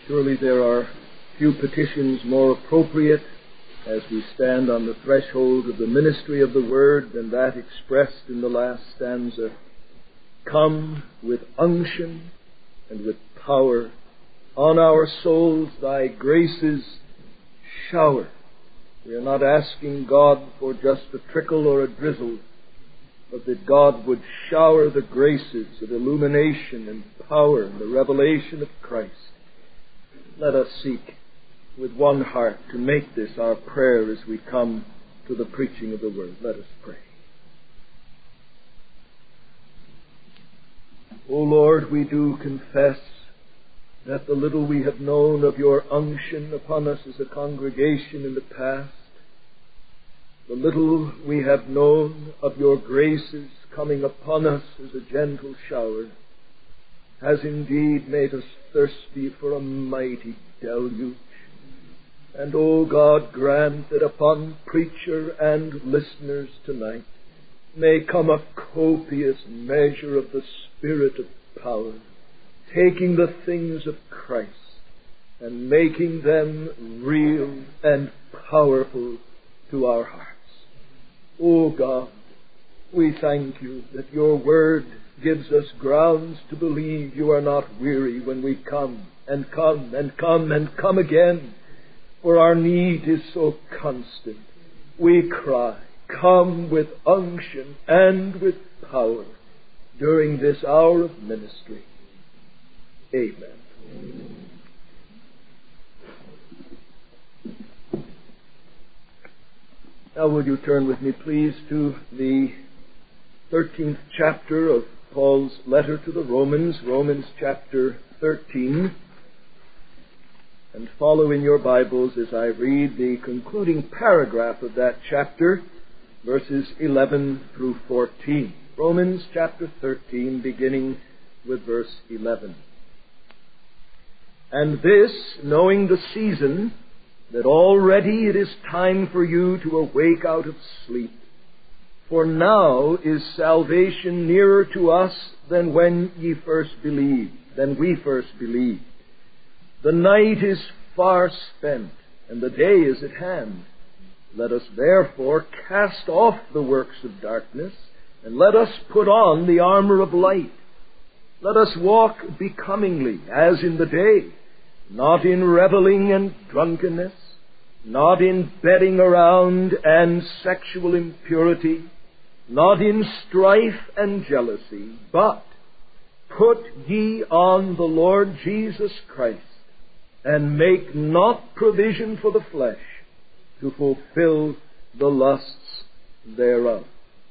Surely there are few petitions more appropriate as we stand on the threshold of the ministry of the Word than that expressed in the last stanza. Come with unction and with power on our souls thy graces shower. We are not asking God for just a trickle or a drizzle, but that God would shower the graces of illumination and power and the revelation of Christ. Let us seek with one heart to make this our prayer as we come to the preaching of the Word. Let us pray. O Lord, we do confess that the little we have known of your unction upon us as a congregation in the past, the little we have known of your graces coming upon us as a gentle shower, has indeed made us thirsty for a mighty deluge. And, O God, grant that upon preacher and listeners tonight may come a copious measure of the Spirit of power, taking the things of Christ and making them real and powerful to our hearts. O God, we thank you that your Word gives us grounds to believe you are not weary when we come and come and come and come again, for our need is so constant. We cry, come with unction and with power during this hour of ministry. Amen. Now would you turn with me, please, to the 13th chapter of Paul's letter to the Romans, Romans chapter 13, and follow in your Bibles as I read the concluding paragraph of that chapter, verses 11 through 14. Romans chapter 13, beginning with verse 11. And this, knowing the season, that already it is time for you to awake out of sleep. For now is salvation nearer to us than when we first believed. The night is far spent, and the day is at hand. Let us therefore cast off the works of darkness, and let us put on the armor of light. Let us walk becomingly, as in the day, not in reveling and drunkenness, not in betting around and sexual impurity, not in strife and jealousy, but put ye on the Lord Jesus Christ, and make not provision for the flesh to fulfill the lusts thereof.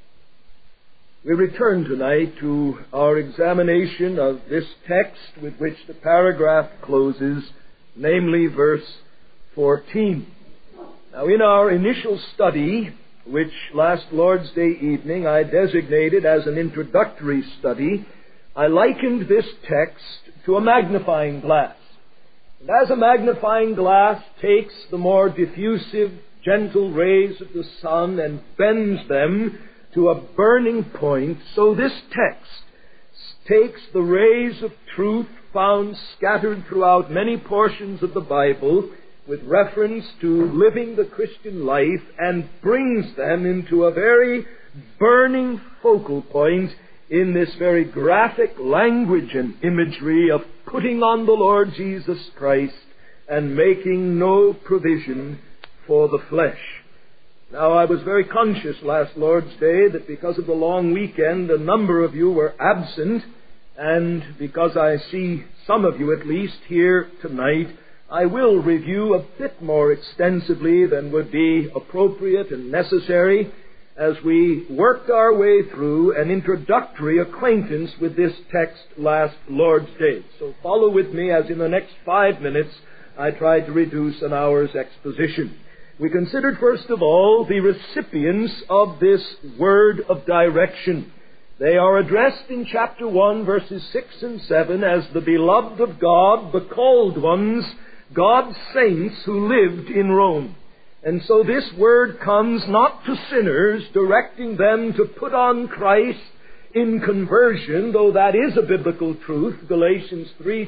We return tonight to our examination of this text with which the paragraph closes, namely verse 14. Now, in our initial study, which last Lord's Day evening I designated as an introductory study, I likened this text to a magnifying glass. And as a magnifying glass takes the more diffusive, gentle rays of the sun and bends them to a burning point, so this text takes the rays of truth found scattered throughout many portions of the Bible with reference to living the Christian life and brings them into a very burning focal point in this very graphic language and imagery of putting on the Lord Jesus Christ and making no provision for the flesh. Now, I was very conscious last Lord's Day that because of the long weekend, a number of you were absent, and because I see some of you at least here tonight, I will review a bit more extensively than would be appropriate and necessary as we worked our way through an introductory acquaintance with this text last Lord's Day. So follow with me as in the next 5 minutes I try to reduce an hour's exposition. We considered, first of all, the recipients of this word of direction. They are addressed in chapter 1, verses 6 and 7 as the beloved of God, the called ones, God's saints who lived in Rome. And so this word comes not to sinners, directing them to put on Christ in conversion, though that is a biblical truth, Galatians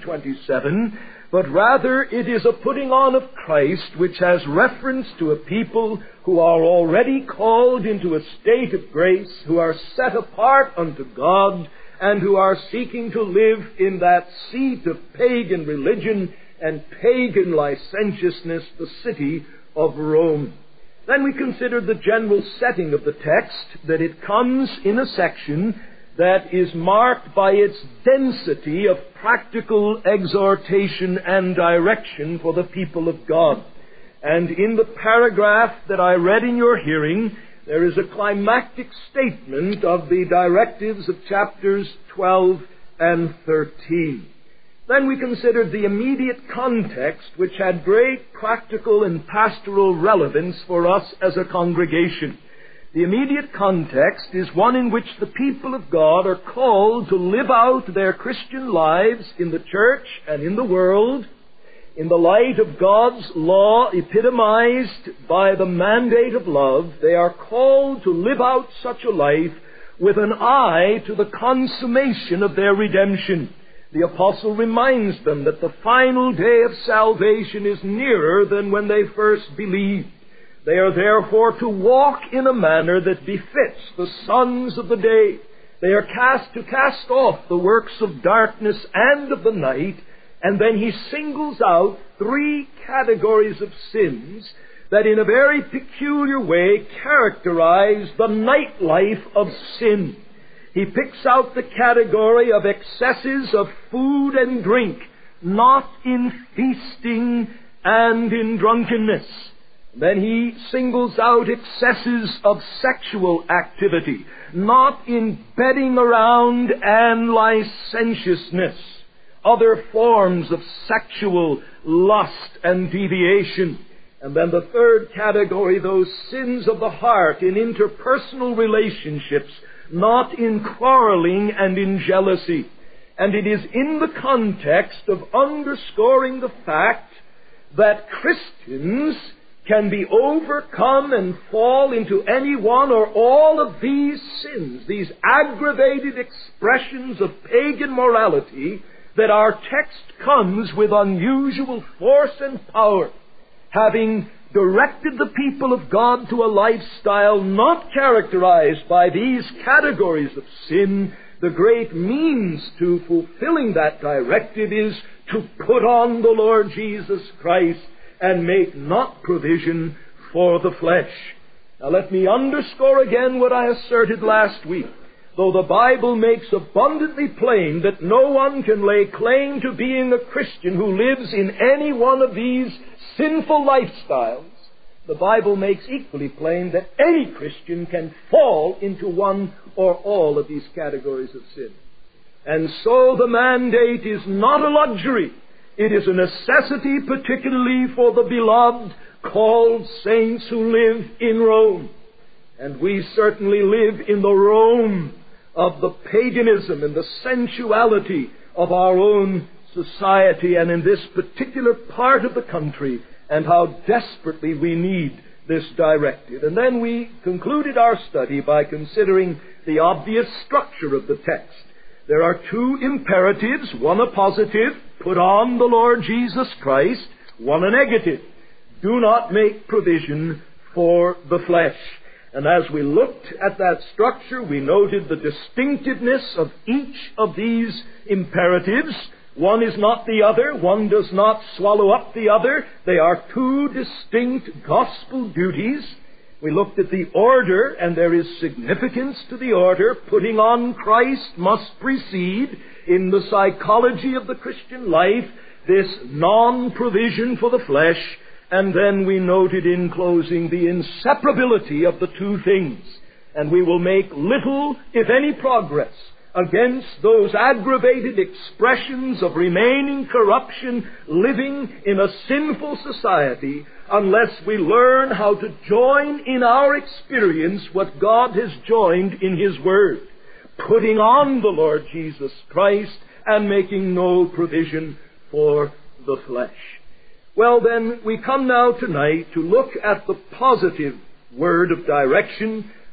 3:27, but rather it is a putting on of Christ which has reference to a people who are already called into a state of grace, who are set apart unto God, and who are seeking to live in that seat of pagan religion and pagan licentiousness, the city of Rome. Then we consider the general setting of the text, that it comes in a section that is marked by its density of practical exhortation and direction for the people of God. And in the paragraph that I read in your hearing, there is a climactic statement of the directives of chapters 12 and 13. Then we considered the immediate context, which had great practical and pastoral relevance for us as a congregation. The immediate context is one in which the people of God are called to live out their Christian lives in the church and in the world in the light of God's law epitomized by the mandate of love. They are called to live out such a life with an eye to the consummation of their redemption. The apostle reminds them that the final day of salvation is nearer than when they first believed. They are therefore to walk in a manner that befits the sons of the day. They are to cast off the works of darkness and of the night. And then he singles out 3 categories of sins that in a very peculiar way characterize the night life of sin. He picks out the category of excesses of food and drink, not in feasting and in drunkenness. Then he singles out excesses of sexual activity, not in bedding around and licentiousness, other forms of sexual lust and deviation. And then the third category, those sins of the heart in interpersonal relationships, not in quarreling and in jealousy. And it is in the context of underscoring the fact that Christians can be overcome and fall into any one or all of these sins, these aggravated expressions of pagan morality, that our text comes with unusual force and power, having directed the people of God to a lifestyle not characterized by these categories of sin. The great means to fulfilling that directive is to put on the Lord Jesus Christ and make not provision for the flesh. Now let me underscore again what I asserted last week. Though the Bible makes abundantly plain that no one can lay claim to being a Christian who lives in any one of these sinful lifestyles, the Bible makes equally plain that any Christian can fall into one or all of these categories of sin. And so the mandate is not a luxury. It is a necessity, particularly for the beloved called saints who live in Rome. And we certainly live in the Rome of the paganism and the sensuality of our own society and in this particular part of the country, and how desperately we need this directive. And then we concluded our study by considering the obvious structure of the text. There are 2 imperatives, one a positive, put on the Lord Jesus Christ, one a negative, do not make provision for the flesh. And as we looked at that structure, we noted the distinctiveness of each of these imperatives. One is not the other. One does not swallow up the other. They are 2 distinct gospel duties. We looked at the order, and there is significance to the order. Putting on Christ must precede, in the psychology of the Christian life, this non-provision for the flesh. And then we noted in closing the inseparability of the 2 things. And we will make little, if any, progress against those aggravated expressions of remaining corruption, living in a sinful society, unless we learn how to join in our experience what God has joined in His Word, putting on the Lord Jesus Christ and making no provision for the flesh. Well, then, we come now tonight to look at the positive word of direction,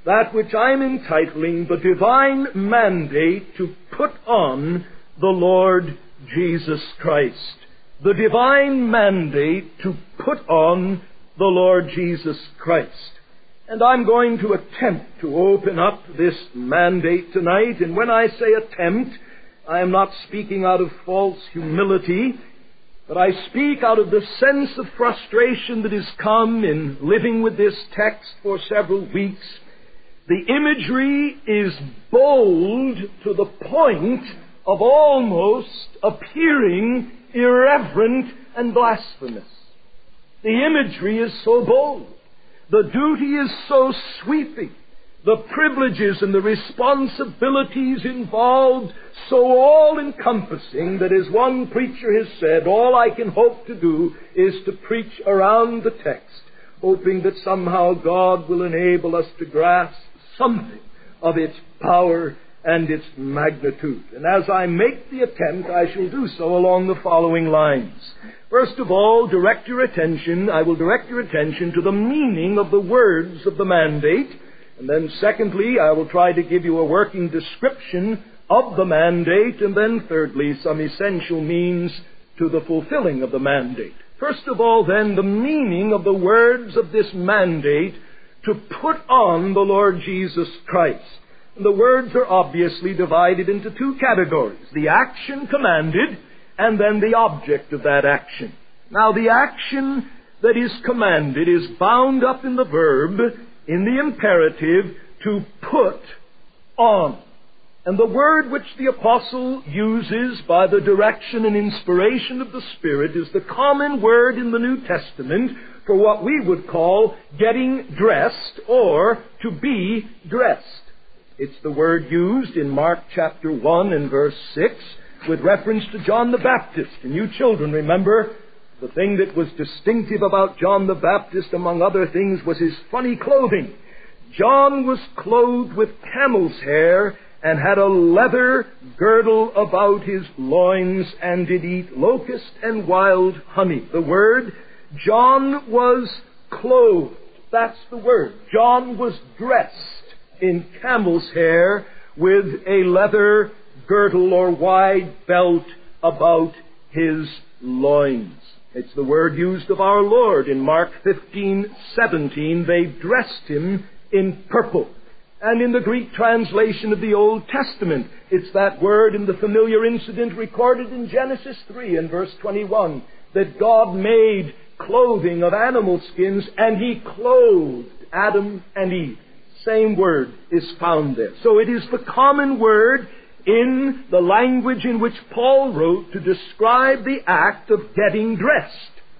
that which I'm entitling the divine mandate to put on the Lord Jesus Christ. The divine mandate to put on the Lord Jesus Christ. And I'm going to attempt to open up this mandate tonight. And when I say attempt, I am not speaking out of false humility, but I speak out of the sense of frustration that has come in living with this text for several weeks. The imagery is bold to the point of almost appearing irreverent and blasphemous. The imagery is so bold. The duty is so sweeping. The privileges and the responsibilities involved so all-encompassing that, as one preacher has said, all I can hope to do is to preach around the text, hoping that somehow God will enable us to grasp something of its power and its magnitude. And as I make the attempt, I shall do so along the following lines. First of all, I will direct your attention to the meaning of the words of the mandate. And then secondly, I will try to give you a working description of the mandate. And then thirdly, some essential means to the fulfilling of the mandate. First of all, then, the meaning of the words of this mandate to put on the Lord Jesus Christ. And the words are obviously divided into two categories: the action commanded and then the object of that action. Now, the action that is commanded is bound up in the verb, in the imperative, to put on. And the word which the apostle uses by the direction and inspiration of the Spirit is the common word in the New Testament for what we would call getting dressed or to be dressed. It's the word used in Mark chapter 1 and verse 6 with reference to John the Baptist. And you children remember the thing that was distinctive about John the Baptist, among other things, was his funny clothing. John was clothed with camel's hair and had a leather girdle about his loins and did eat locust and wild honey. The word, John was clothed. That's the word. John was dressed in camel's hair with a leather girdle or wide belt about his loins. It's the word used of our Lord in Mark 15:17. They dressed him in purple. And in the Greek translation of the Old Testament, it's that word in the familiar incident recorded in Genesis 3 and verse 21, that God made clothing of animal skins and He clothed Adam and Eve. Same word is found there. So it is the common word in the language in which Paul wrote to describe the act of getting dressed.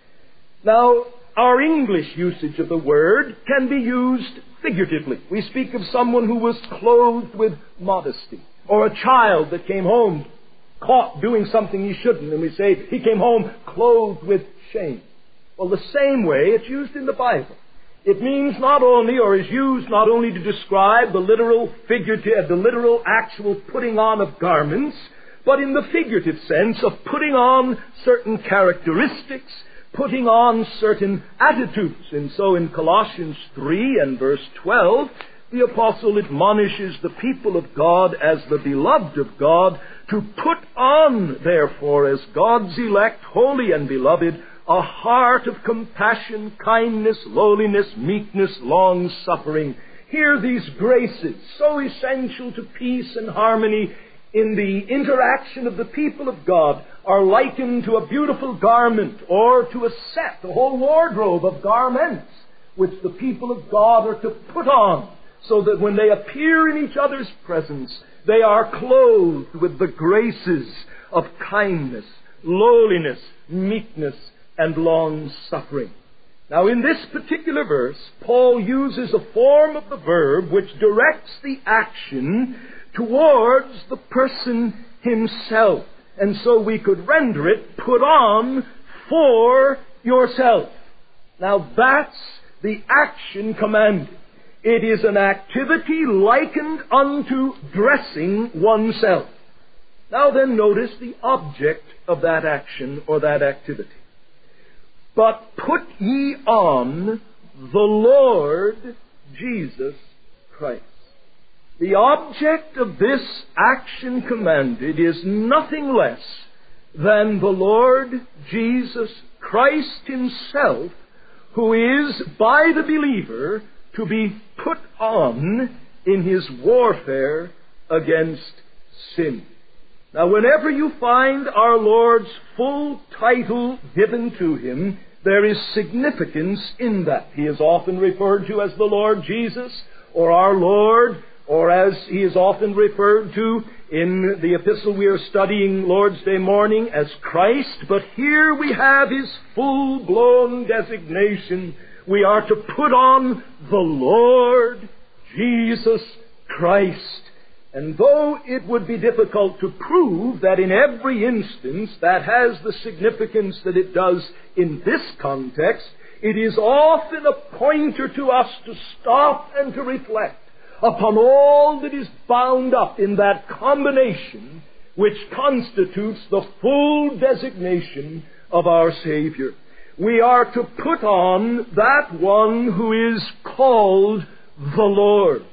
Now, our English usage of the word can be used figuratively. We speak of someone who was clothed with modesty, or a child that came home caught doing something he shouldn't, and we say he came home clothed with shame. Well, the same way it's used in the Bible. It means not only, or is used not only to describe the literal actual putting on of garments, but in the figurative sense of putting on certain characteristics, putting on certain attitudes. And so in Colossians 3 and verse 12, the apostle admonishes the people of God as the beloved of God to put on, therefore, as God's elect, holy and beloved, a heart of compassion, kindness, lowliness, meekness, long-suffering. Here these graces, so essential to peace and harmony in the interaction of the people of God, are likened to a beautiful garment or to a set, a whole wardrobe of garments, which the people of God are to put on, so that when they appear in each other's presence, they are clothed with the graces of kindness, lowliness, meekness, and long-suffering. Now, in this particular verse, Paul uses a form of the verb which directs the action towards the person himself. And so we could render it, put on for yourself. Now, that's the action commanded. It is an activity likened unto dressing oneself. Now then, notice the object of that action or that activity. But put ye on the Lord Jesus Christ. The object of this action commanded is nothing less than the Lord Jesus Christ himself, who is, by the believer, to be put on in his warfare against sin. Now, whenever you find our Lord's full title given to him, there is significance in that. He is often referred to as the Lord Jesus, or our Lord, or as he is often referred to in the epistle we are studying Lord's Day morning as Christ. But here we have his full-blown designation. We are to put on the Lord Jesus Christ. And though it would be difficult to prove that in every instance that has the significance that it does in this context, it is often a pointer to us to stop and to reflect upon all that is bound up in that combination which constitutes the full designation of our Savior. We are to put on that one who is called the Lord.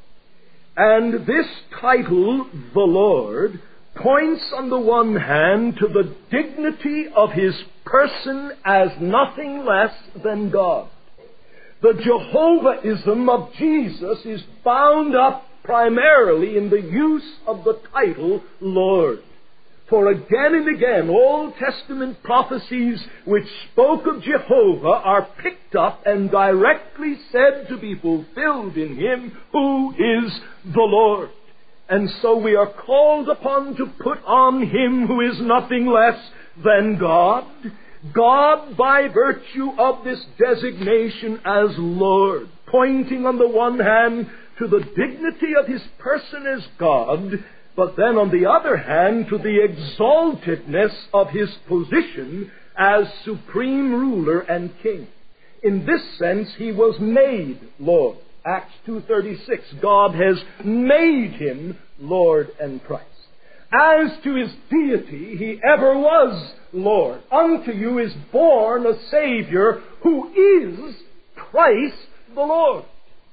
And this title, the Lord, points on the one hand to the dignity of his person as nothing less than God. The Jehovahism of Jesus is bound up primarily in the use of the title Lord. For again and again, Old Testament prophecies which spoke of Jehovah are picked up and directly said to be fulfilled in him who is the Lord. And so we are called upon to put on him who is nothing less than God. God by virtue of this designation as Lord, pointing on the one hand to the dignity of his person as God, but then on the other hand to the exaltedness of his position as supreme ruler and king. In this sense, he was made Lord. Acts 2:36, God has made him Lord and Christ. As to his deity, he ever was Lord. Unto you is born a Savior who is Christ the Lord.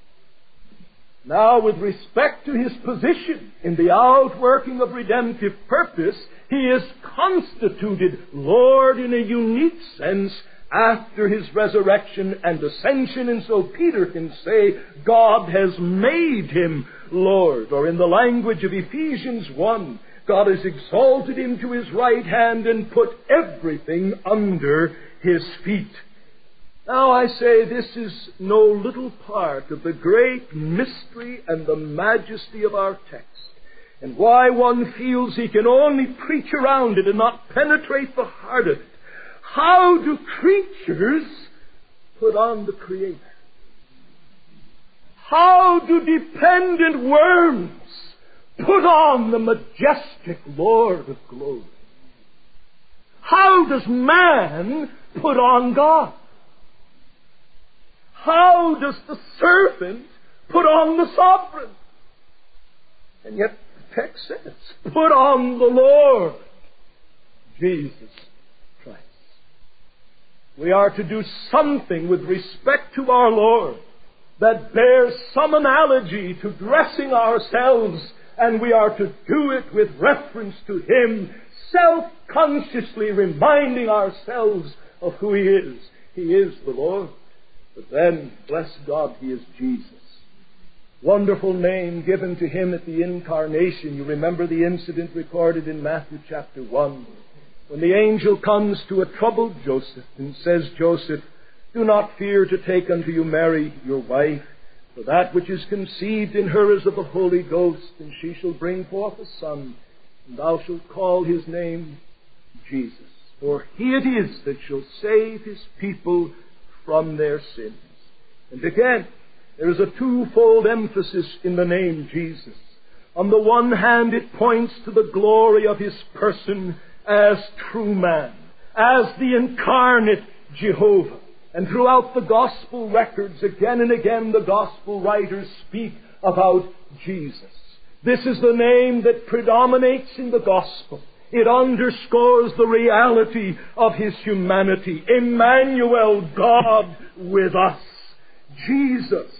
Now, with respect to his position in the outworking of redemptive purpose, he is constituted Lord in a unique sense after his resurrection and ascension, and so Peter can say, God has made him Lord. Or in the language of Ephesians 1, God has exalted him to his right hand and put everything under his feet. Now I say this is no little part of the great mystery and the majesty of our text, and why one feels he can only preach around it and not penetrate the heart of it. How do creatures put on the Creator? How do dependent worms put on the majestic Lord of glory? How does man put on God? How does the servant put on the sovereign? And yet the text says, put on the Lord Jesus Christ. We are to do something with respect to our Lord that bears some analogy to dressing ourselves, and we are to do it with reference to him, self-consciously reminding ourselves of who he is. He is the Lord. But then, bless God, he is Jesus. Wonderful name given to him at the incarnation. You remember the incident recorded in Matthew chapter 1, when the angel comes to a troubled Joseph and says, Joseph, do not fear to take unto you Mary, your wife, for that which is conceived in her is of the Holy Ghost, and she shall bring forth a son, and thou shalt call his name Jesus. For he it is that shall save his people from their sins. And again, there is a twofold emphasis in the name Jesus. On the one hand, it points to the glory of his person as true man, as the incarnate Jehovah. And throughout the gospel records, again and again, the gospel writers speak about Jesus. This is the name that predominates in the gospel. It underscores the reality of his humanity. Emmanuel, God with us. Jesus,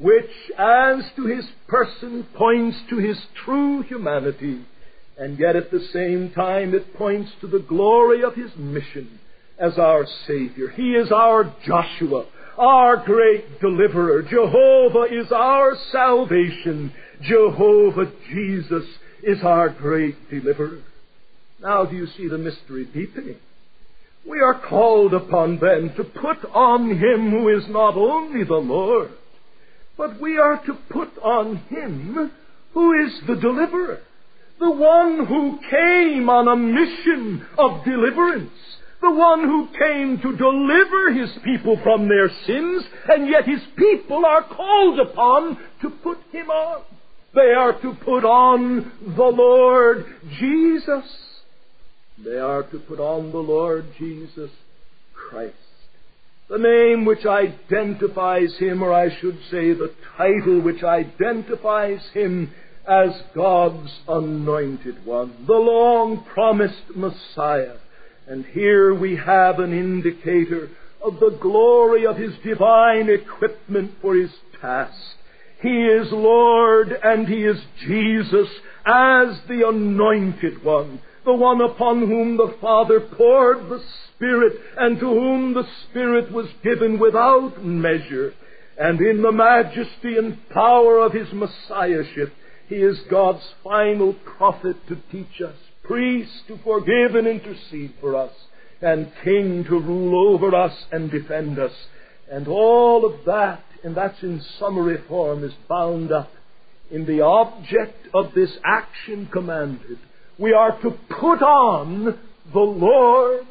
which as to his person points to his true humanity, and yet at the same time it points to the glory of his mission as our Savior. He is our Joshua, our great deliverer. Jehovah is our salvation. Jehovah Jesus is our great deliverer. Now do you see the mystery deepening? We are called upon then to put on him who is not only the Lord, but we are to put on him who is the deliverer, the one who came on a mission of deliverance, the one who came to deliver his people from their sins, and yet his people are called upon to put him on. They are to put on the Lord Jesus. They are to put on the Lord Jesus Christ. The name which identifies him, or I should say the title which identifies him as God's anointed one, the long-promised Messiah. And here we have an indicator of the glory of his divine equipment for his task. He is Lord and he is Jesus as the anointed one, the one upon whom the Father poured the Spirit and to whom the Spirit was given without measure. And in the majesty and power of his Messiahship, he is God's final prophet to teach us, priest to forgive and intercede for us, and king to rule over us and defend us. And all of that, and that's in summary form, is bound up in the object of this action commanded. We are to put on the Lord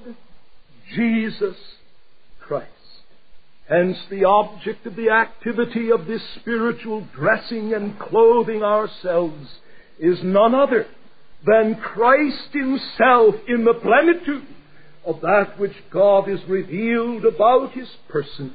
Jesus Christ. Hence the object of the activity of this spiritual dressing and clothing ourselves is none other than Christ himself in the plenitude of that which God has revealed about his person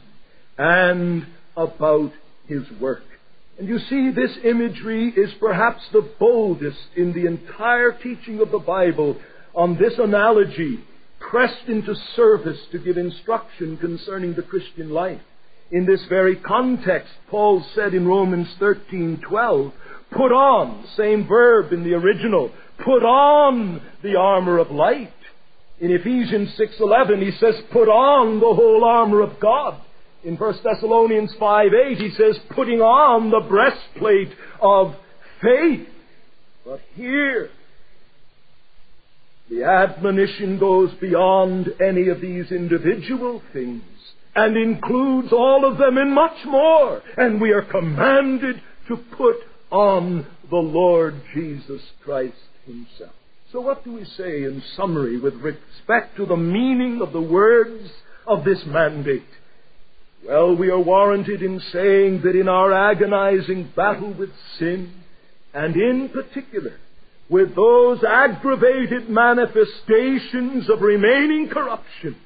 and about his work. And you see, this imagery is perhaps the boldest in the entire teaching of the Bible on this analogy pressed into service to give instruction concerning the Christian life. In this very context, Paul said in Romans 13:12, put on, same verb in the original, put on the armor of light. In Ephesians 6:11, he says, put on the whole armor of God. In 1 Thessalonians 5:8, he says, putting on the breastplate of faith. But here, the admonition goes beyond any of these individual things and includes all of them and much more. And we are commanded to put on the Lord Jesus Christ himself. So what do we say in summary with respect to the meaning of the words of this mandate? Well, we are warranted in saying that in our agonizing battle with sin, and in particular with those aggravated manifestations of remaining corruption,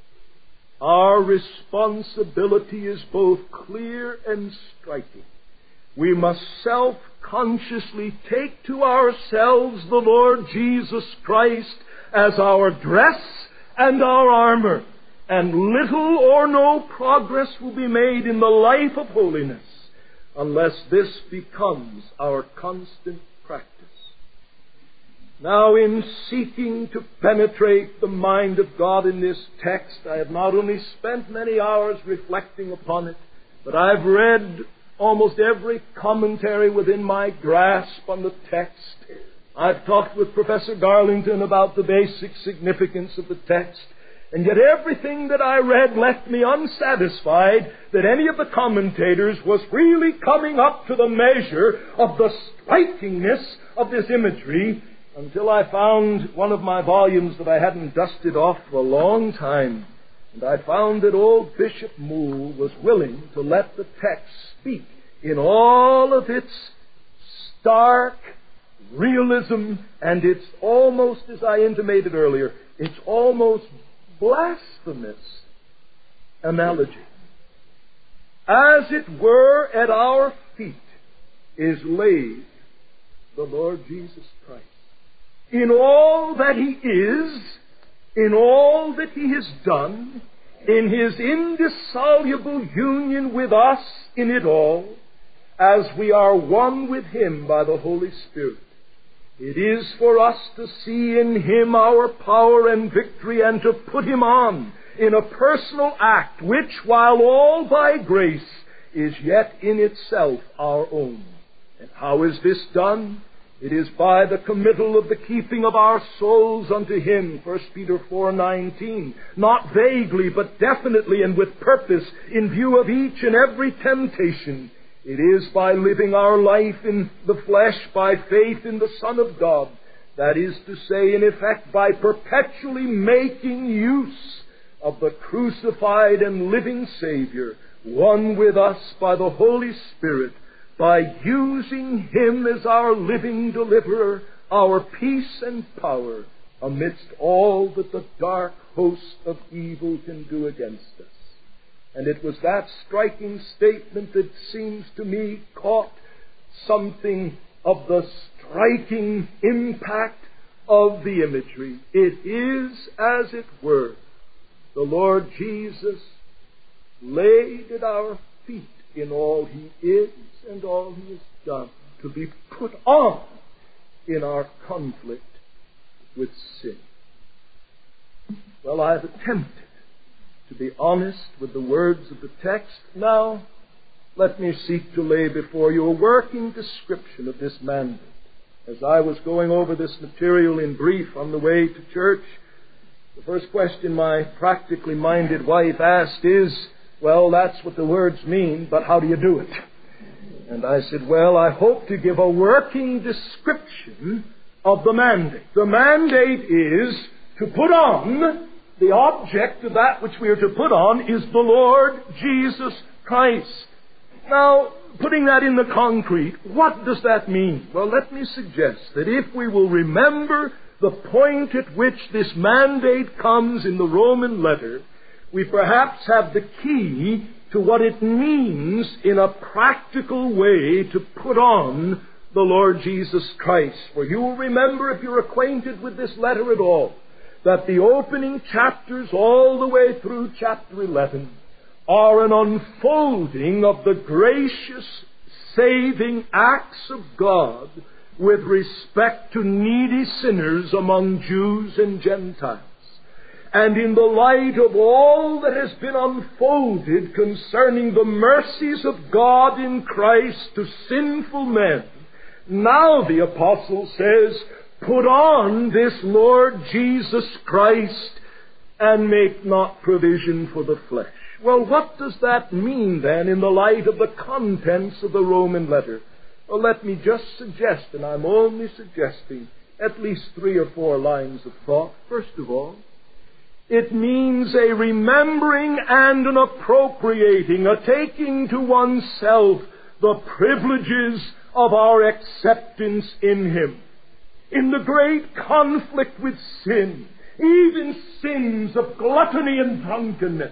our responsibility is both clear and striking. We must self-consciously take to ourselves the Lord Jesus Christ as our dress and our armor, and little or no progress will be made in the life of holiness unless this becomes our constant practice. Now, in seeking to penetrate the mind of God in this text, I have not only spent many hours reflecting upon it, but I've read almost every commentary within my grasp on the text. I've talked with Professor Garlington about the basic significance of the text, and yet everything that I read left me unsatisfied that any of the commentators was really coming up to the measure of the strikingness of this imagery, until I found one of my volumes that I hadn't dusted off for a long time. And I found that old Bishop Moule was willing to let the text speak in all of its stark realism, and it's almost, as I intimated earlier, it's almost blasphemous analogy. As it were, at our feet is laid the Lord Jesus Christ. In all that he is, in all that he has done, in his indissoluble union with us in it all, as we are one with Him by the Holy Spirit. It is for us to see in Him our power and victory and to put Him on in a personal act which, while all by grace, is yet in itself our own. And how is this done? It is by the committal of the keeping of our souls unto Him, 1 Peter 4:19. Not vaguely, but definitely and with purpose, in view of each and every temptation. It is by living our life in the flesh by faith in the Son of God. That is to say, in effect, by perpetually making use of the crucified and living Savior, one with us by the Holy Spirit, by using Him as our living deliverer, our peace and power, amidst all that the dark host of evil can do against us. And it was that striking statement that seems to me caught something of the striking impact of the imagery. It is, as it were, the Lord Jesus laid at our feet in all He is and all He has done, to be put on in our conflict with sin. Well, I've attempted to be honest with the words of the text. Now, let me seek to lay before you a working description of this mandate. As I was going over this material in brief on the way to church, the first question my practically minded wife asked is, well, that's what the words mean, but how do you do it? And I said, well, I hope to give a working description of the mandate. The mandate is to put on, the object of that which we are to put on is the Lord Jesus Christ. Now, putting that in the concrete, what does that mean? Well, let me suggest that if we will remember the point at which this mandate comes in the Roman letter, we perhaps have the key to what it means in a practical way to put on the Lord Jesus Christ. For you will remember, if you're acquainted with this letter at all, that the opening chapters all the way through chapter 11 are an unfolding of the gracious, saving acts of God with respect to needy sinners among Jews and Gentiles. And in the light of all that has been unfolded concerning the mercies of God in Christ to sinful men, now the apostle says, put on this Lord Jesus Christ and make not provision for the flesh. Well, what does that mean then in the light of the contents of the Roman letter? Well, let me just suggest, and I'm only suggesting, at least 3 or 4 lines of thought. First of all, it means a remembering and an appropriating, a taking to oneself the privileges of our acceptance in Him. In the great conflict with sin, even sins of gluttony and drunkenness,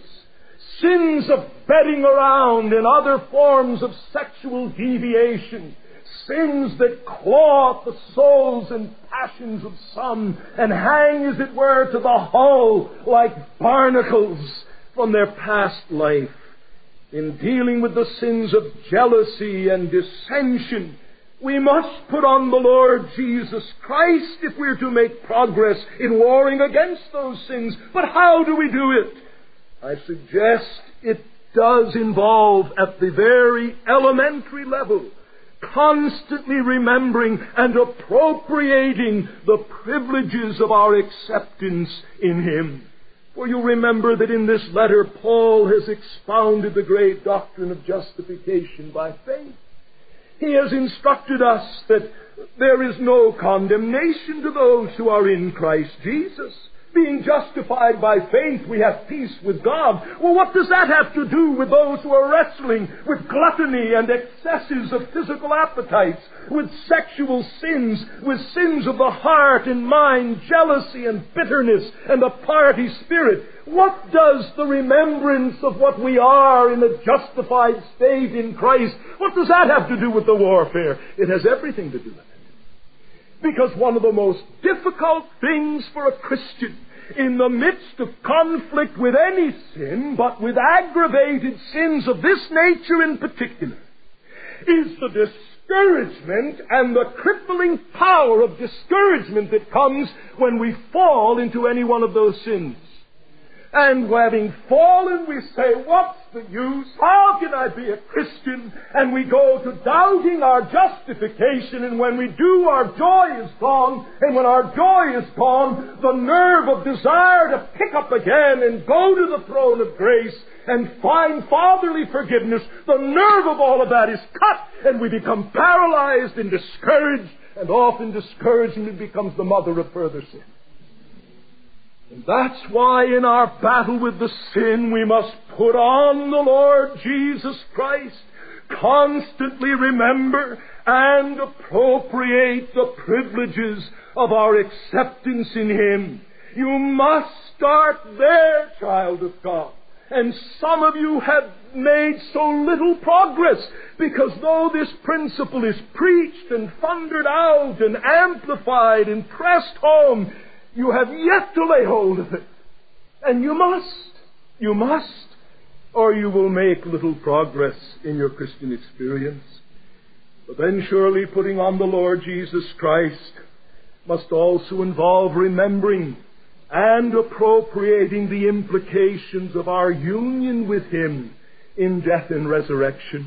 sins of bedding around and other forms of sexual deviation, sins that claw at the souls and passions of some and hang, as it were, to the hull like barnacles from their past life. In dealing with the sins of jealousy and dissension, we must put on the Lord Jesus Christ if we're to make progress in warring against those sins. But how do we do it? I suggest it does involve, at the very elementary level, constantly remembering and appropriating the privileges of our acceptance in Him. For you remember that in this letter, Paul has expounded the great doctrine of justification by faith. He has instructed us that there is no condemnation to those who are in Christ Jesus. Being justified by faith, we have peace with God. Well, what does that have to do with those who are wrestling with gluttony and excesses of physical appetites, with sexual sins, with sins of the heart and mind, jealousy and bitterness and a party spirit? What does the remembrance of what we are in a justified state in Christ, what does that have to do with the warfare? It has everything to do with it. Because one of the most difficult things for a Christian in the midst of conflict with any sin, but with aggravated sins of this nature in particular, is the discouragement and the crippling power of discouragement that comes when we fall into any one of those sins. And having fallen, we say, what's the use? How can I be a Christian? And we go to doubting our justification, and when we do, our joy is gone. And when our joy is gone, the nerve of desire to pick up again and go to the throne of grace and find fatherly forgiveness, the nerve of all of that is cut, and we become paralyzed and discouraged, and often discouragement becomes the mother of further sin. And that's why in our battle with the sin we must put on the Lord Jesus Christ, constantly remember and appropriate the privileges of our acceptance in Him. You must start there, child of God. And some of you have made so little progress because though this principle is preached and thundered out and amplified and pressed home, you have yet to lay hold of it. And you must, or you will make little progress in your Christian experience. But then surely putting on the Lord Jesus Christ must also involve remembering and appropriating the implications of our union with Him in death and resurrection.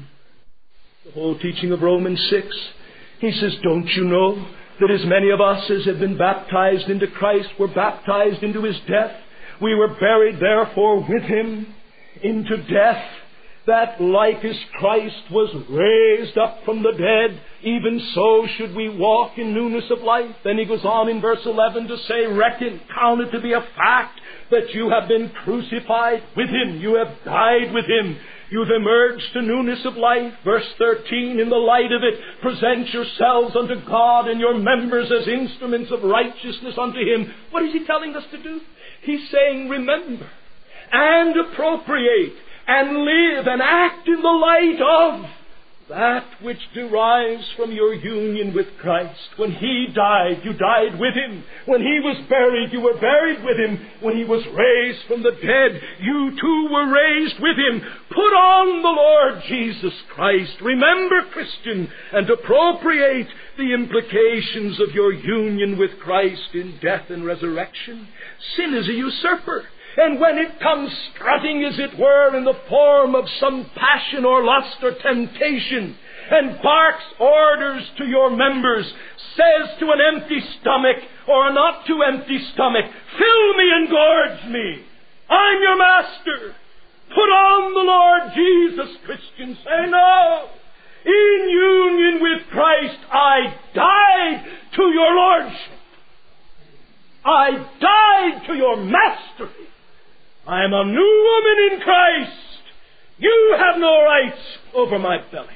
The whole teaching of Romans 6, he says, don't you know that as many of us as have been baptized into Christ were baptized into His death? We were buried therefore with Him into death, that like as Christ was raised up from the dead, even so should we walk in newness of life. Then he goes on in verse 11 to say, count it to be a fact that you have been crucified with Him. You have died with Him. You've emerged to newness of life. Verse 13, in the light of it, present yourselves unto God and your members as instruments of righteousness unto Him. What is he telling us to do? He's saying, remember and appropriate and live and act in the light of that which derives from your union with Christ. When He died, you died with Him. When He was buried, you were buried with Him. When He was raised from the dead, you too were raised with Him. Put on the Lord Jesus Christ. Remember, Christian, and appropriate the implications of your union with Christ in death and resurrection. Sin is a usurper. And when it comes strutting, as it were, in the form of some passion or lust or temptation, and barks orders to your members, says to an empty stomach or a not too empty stomach, fill me and gorge me. I'm your master. Put on the Lord Jesus, Christian. Say no. In union with Christ, I died to your lordship. I died to your mastery. I am a new woman in Christ. You have no rights over my belly.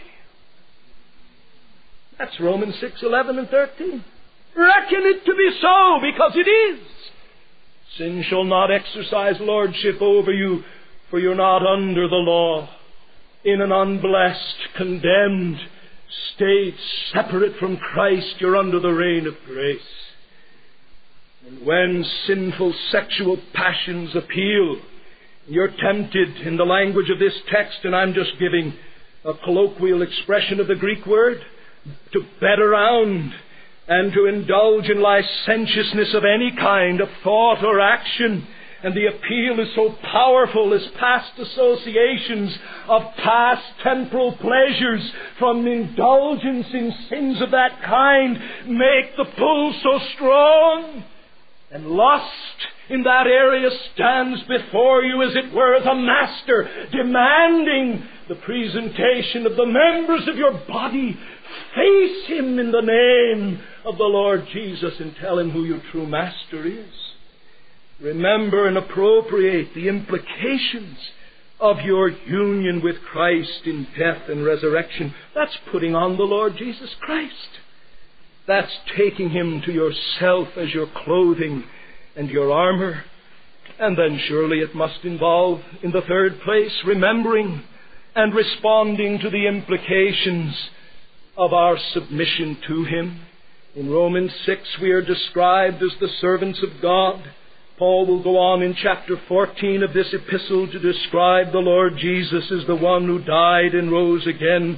That's Romans 6, 11 and 13. Reckon it to be so, because it is. Sin shall not exercise lordship over you, for you're not under the law. In an unblessed, condemned state, separate from Christ, you're under the reign of grace. And when sinful sexual passions appeal, you're tempted, in the language of this text, and I'm just giving a colloquial expression of the Greek word, to bet around and to indulge in licentiousness of any kind of thought or action. And the appeal is so powerful as past associations of past temporal pleasures from indulgence in sins of that kind make the pull so strong. And lust in that area stands before you, as it were, as a master, demanding the presentation of the members of your body. Face Him in the name of the Lord Jesus and tell Him who your true master is. Remember and appropriate the implications of your union with Christ in death and resurrection. That's putting on the Lord Jesus Christ. That's taking Him to yourself as your clothing and your armor. And then surely it must involve, in the third place, remembering and responding to the implications of our submission to Him. In Romans 6 we are described as the servants of God. Paul will go on in chapter 14 of this epistle to describe the Lord Jesus as the one who died and rose again,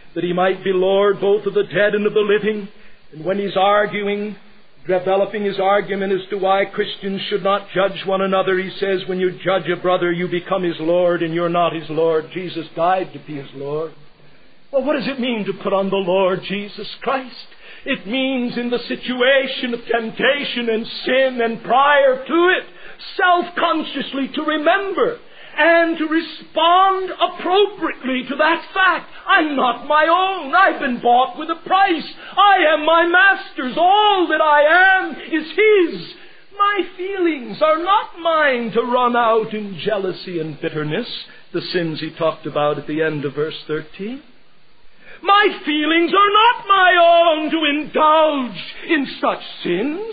that he might be Lord both of the dead and of the living. And when he's developing his argument as to why Christians should not judge one another, he says, when you judge a brother, you become his Lord, and you're not his Lord. Jesus died to be his Lord. Well, what does it mean to put on the Lord Jesus Christ? It means in the situation of temptation and sin and prior to it, self-consciously to remember and to respond appropriately to that fact. I'm not my own. I've been bought with a price. I am my master's. All that I am is his. My feelings are not mine to run out in jealousy and bitterness, the sins he talked about at the end of verse 13. My feelings are not my own to indulge in such sins.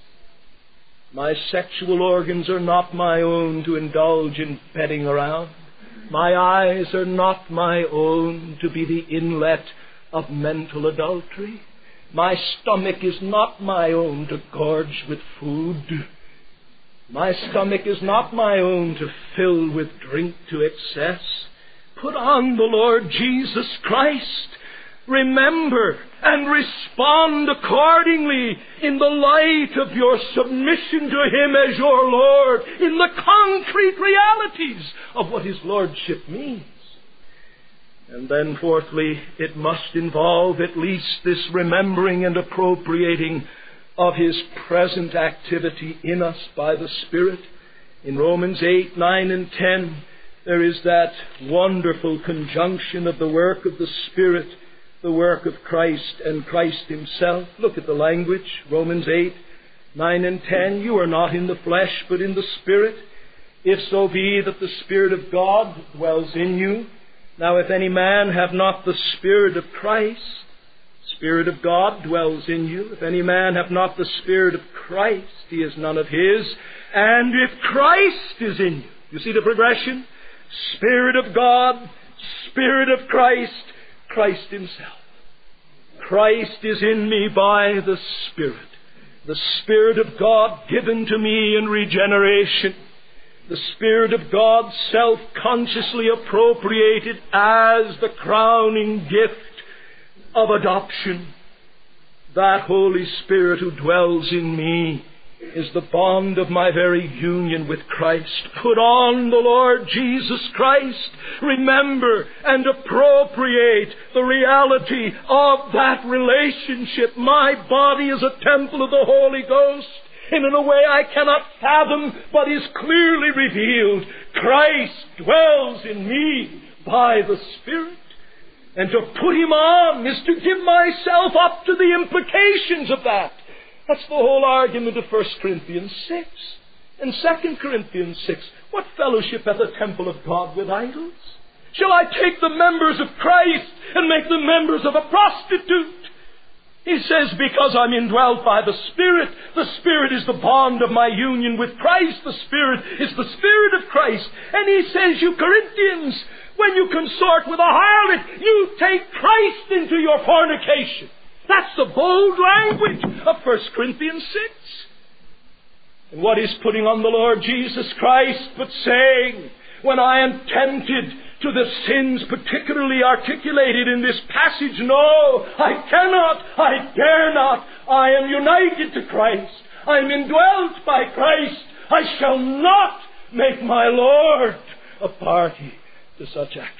My sexual organs are not my own to indulge in petting around. My eyes are not my own to be the inlet of mental adultery. My stomach is not my own to gorge with food. My stomach is not my own to fill with drink to excess. Put on the Lord Jesus Christ. Remember and respond accordingly in the light of your submission to him as your Lord, in the concrete realities of what his Lordship means. And then fourthly, it must involve at least this remembering and appropriating of his present activity in us by the Spirit. In Romans 8, 9, and 10, there is that wonderful conjunction of the work of the Spirit, the work of Christ and Christ himself. Look at the language, Romans 8, 9 and 10. You are not in the flesh, but in the Spirit, if so be that the Spirit of God dwells in you. Now if any man have not the Spirit of Christ, Spirit of God dwells in you. If any man have not the Spirit of Christ, he is none of his. And if Christ is in you see the progression? Spirit of God, Spirit of Christ, Christ himself. Christ is in me by the Spirit. The Spirit of God given to me in regeneration. The Spirit of God self-consciously appropriated as the crowning gift of adoption. That Holy Spirit who dwells in me is the bond of my very union with Christ. Put on the Lord Jesus Christ. Remember and appropriate the reality of that relationship. My body is a temple of the Holy Ghost, and in a way I cannot fathom, but is clearly revealed. Christ dwells in me by the Spirit. And to put him on is to give myself up to the implications of that. That's the whole argument of 1 Corinthians 6 and 2 Corinthians 6. What fellowship hath the temple of God with idols? Shall I take the members of Christ and make them members of a prostitute? He says, because I'm indwelt by the Spirit is the bond of my union with Christ. The Spirit is the Spirit of Christ. And he says, you Corinthians, when you consort with a harlot, you take Christ into your fornication. That's the bold language of 1 Corinthians 6. And what is putting on the Lord Jesus Christ but saying, when I am tempted to the sins particularly articulated in this passage, no, I cannot, I dare not. I am united to Christ. I am indwelt by Christ. I shall not make my Lord a party to such actions.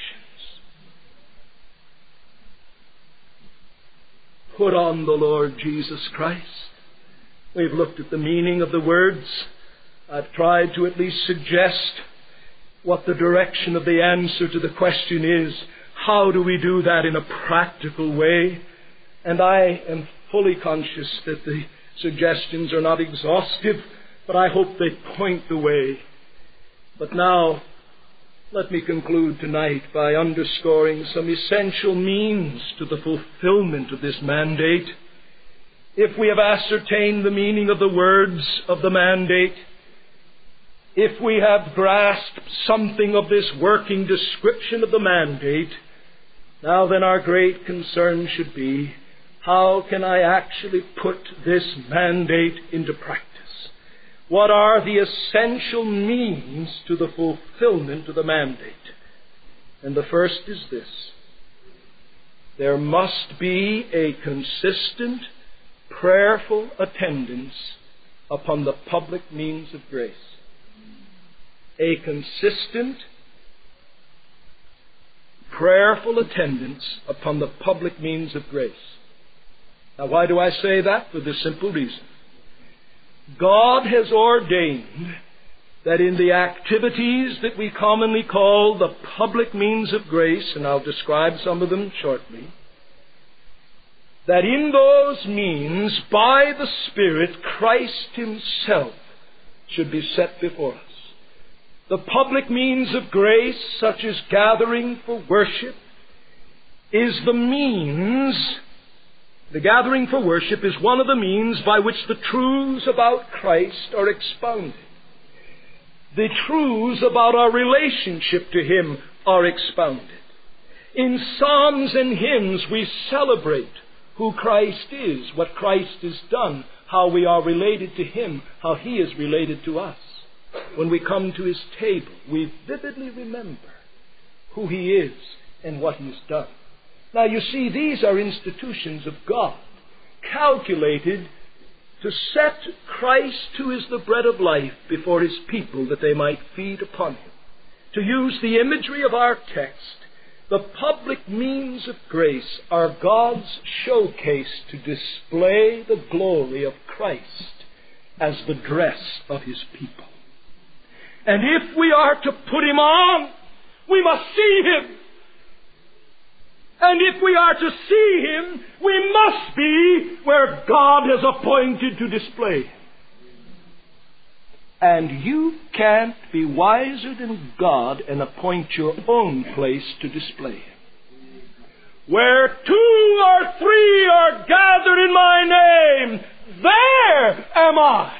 Put on the Lord Jesus Christ. We've looked at the meaning of the words. I've tried to at least suggest what the direction of the answer to the question is. How do we do that in a practical way? And I am fully conscious that the suggestions are not exhaustive, but I hope they point the way. But now, let me conclude tonight by underscoring some essential means to the fulfillment of this mandate. If we have ascertained the meaning of the words of the mandate, if we have grasped something of this working description of the mandate, now then our great concern should be, how can I actually put this mandate into practice? What are the essential means to the fulfillment of the mandate? And the first is this. there must be a consistent, prayerful attendance upon the public means of grace. A consistent, prayerful attendance upon the public means of grace. Now, why do I say that? For this simple reason. God has ordained that in the activities that we commonly call the public means of grace, and I'll describe some of them shortly, that in those means, by the Spirit, Christ Himself should be set before us. The public means of grace, such as gathering for worship, is the means. The gathering for worship is one of the means by which the truths about Christ are expounded. The truths about our relationship to Him are expounded. In psalms and hymns we celebrate who Christ is, what Christ has done, how we are related to Him, how He is related to us. When we come to His table, we vividly remember who He is and what He has done. Now you see, these are institutions of God, calculated to set Christ, who is the bread of life, before His people that they might feed upon Him. To use the imagery of our text, the public means of grace are God's showcase to display the glory of Christ as the dress of His people. And if we are to put Him on, we must see Him. And if we are to see Him, we must be where God has appointed to display Him. And you can't be wiser than God and appoint your own place to display Him. Where 2 or 3 are gathered in my name, there am I.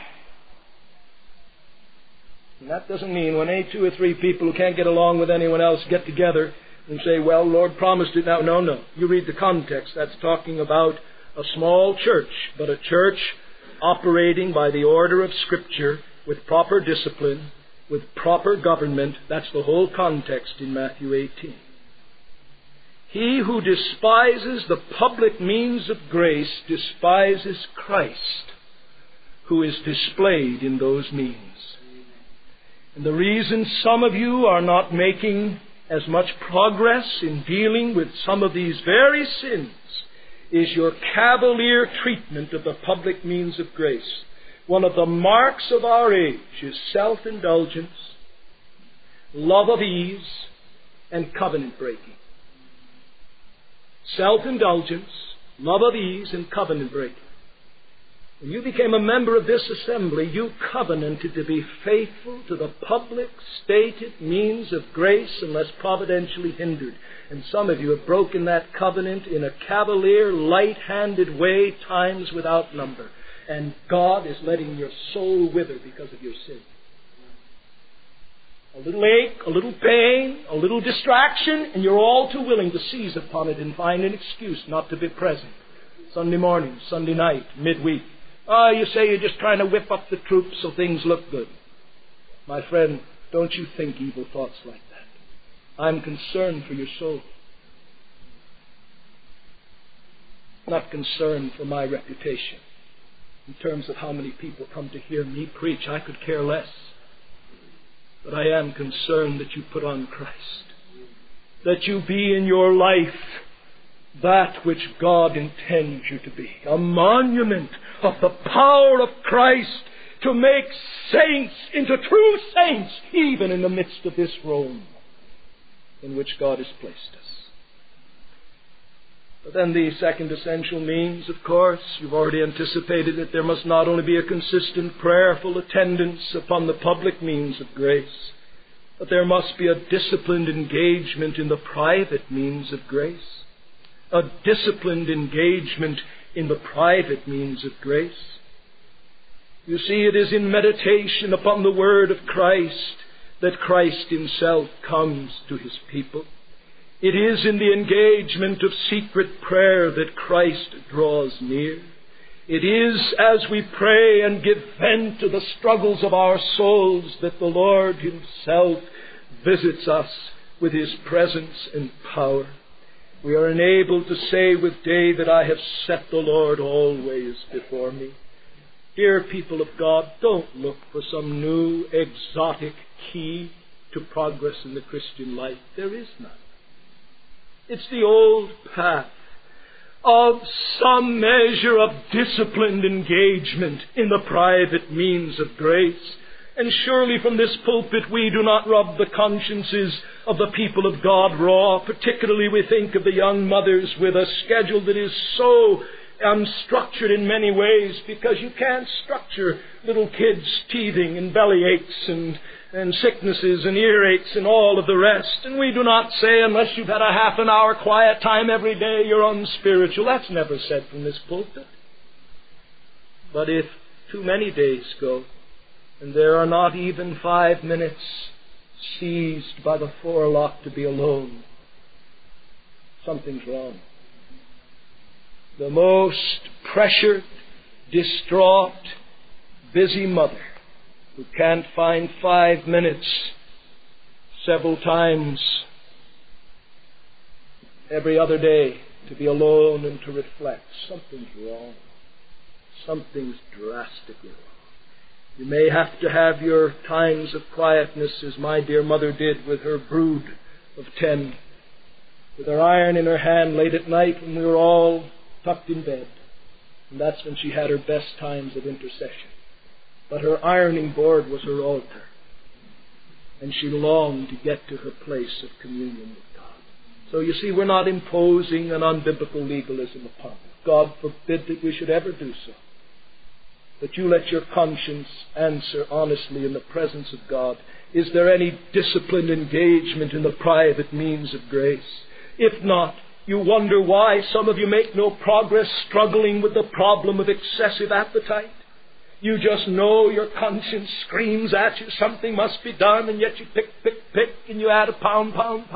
And that doesn't mean when any 2 or 3 people who can't get along with anyone else get together and say, well, Lord promised it now. No. You read the context. That's talking about a small church, but a church operating by the order of Scripture with proper discipline, with proper government. That's the whole context in Matthew 18. He who despises the public means of grace despises Christ, who is displayed in those means. And the reason some of you are not making as much progress in dealing with some of these very sins is your cavalier treatment of the public means of grace. One of the marks of our age is self-indulgence, love of ease, and covenant breaking. Self-indulgence, love of ease, and covenant breaking. When you became a member of this assembly, you covenanted to be faithful to the public, stated means of grace unless providentially hindered. And some of you have broken that covenant in a cavalier, light-handed way, times without number. And God is letting your soul wither because of your sin. A little ache, a little pain, a little distraction, and you're all too willing to seize upon it and find an excuse not to be present. Sunday morning, Sunday night, midweek. You say you're just trying to whip up the troops so things look good. My friend, don't you think evil thoughts like that. I'm concerned for your soul. Not concerned for my reputation. In terms of how many people come to hear me preach, I could care less. But I am concerned that you put on Christ. That you be in your life that which God intends you to be. A monument of the power of Christ to make saints into true saints, even in the midst of this Rome in which God has placed us. But then the second essential means, of course, you've already anticipated that there must not only be a consistent prayerful attendance upon the public means of grace, but there must be a disciplined engagement in the private means of grace. A disciplined engagement in the private means of grace. You see, it is in meditation upon the Word of Christ that Christ Himself comes to His people. It is in the engagement of secret prayer that Christ draws near. It is as we pray and give vent to the struggles of our souls that the Lord Himself visits us with His presence and power. We are enabled to say with David, I have set the Lord always before me. Dear people of God, don't look for some new exotic key to progress in the Christian life. There is none. It's the old path of some measure of disciplined engagement in the private means of grace. And surely from this pulpit we do not rub the consciences of the people of God raw. Particularly we think of the young mothers with a schedule that is so unstructured in many ways, because you can't structure little kids teething and belly aches and sicknesses and earaches and all of the rest. And we do not say, unless you've had a half an hour quiet time every day, you're unspiritual. That's never said from this pulpit. But if too many days go, and there are not even 5 minutes seized by the forelock to be alone, something's wrong. The most pressured, distraught, busy mother who can't find 5 minutes several times every other day to be alone and to reflect, something's wrong. Something's drastically wrong. You may have to have your times of quietness, as my dear mother did with her brood of 10, with her iron in her hand late at night when we were all tucked in bed. And that's when she had her best times of intercession. But her ironing board was her altar. And she longed to get to her place of communion with God. So you see, we're not imposing an unbiblical legalism upon it. God forbid that we should ever do so. But you let your conscience answer honestly in the presence of God. Is there any disciplined engagement in the private means of grace? If not, you wonder why some of you make no progress struggling with the problem of excessive appetite. You just know your conscience screams at you, something must be done, and yet you pick, and you add a pound.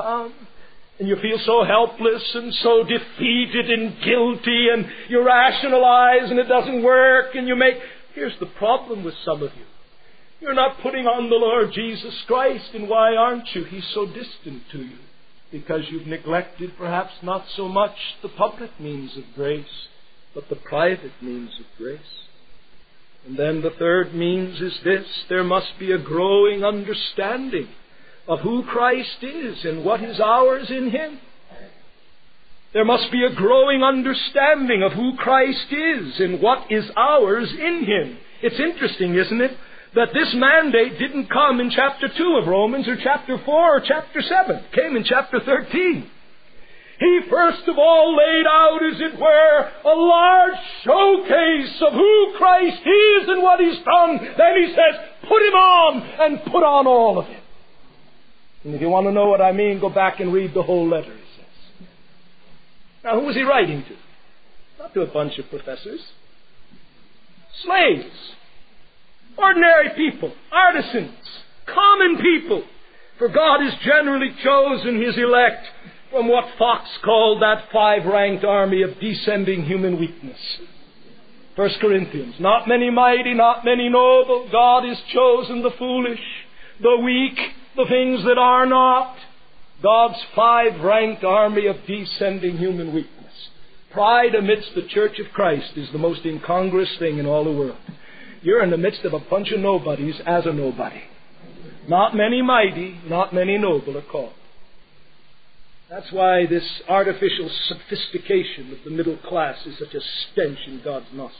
And you feel so helpless and so defeated and guilty, and you rationalize and it doesn't work, and you make... Here's the problem with some of you. You're not putting on the Lord Jesus Christ, and why aren't you? He's so distant to you. Because you've neglected perhaps not so much the public means of grace, but the private means of grace. And then the third means is this: there must be a growing understanding of who Christ is and what is ours in Him. There must be a growing understanding of who Christ is and what is ours in Him. It's interesting, isn't it, that this mandate didn't come in chapter 2 of Romans or chapter 4 or chapter 7. It came in chapter 13. He first of all laid out, as it were, a large showcase of who Christ is and what He's done. Then He says, put Him on, and put on all of Him. And if you want to know what I mean, go back and read the whole letter, he says. Now, who was he writing to? Not to a bunch of professors. Slaves. Ordinary people. Artisans. Common people. For God has generally chosen His elect from what Fox called that 5-ranked army of descending human weakness. 1 Corinthians. Not many mighty, not many noble. God has chosen the foolish, the weak, the things that are not. God's 5-ranked army of descending human weakness. Pride amidst the Church of Christ is the most incongruous thing in all the world. You're in the midst of a bunch of nobodies as a nobody. Not many mighty, not many noble are called. That's why this artificial sophistication of the middle class is such a stench in God's nostrils.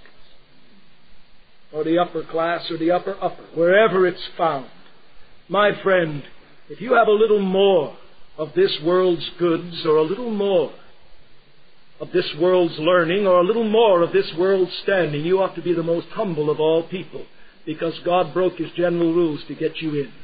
Or the upper class, or the upper, wherever it's found. My friend, if you have a little more of this world's goods, or a little more of this world's learning, or a little more of this world's standing, you ought to be the most humble of all people, because God broke His general rules to get you in.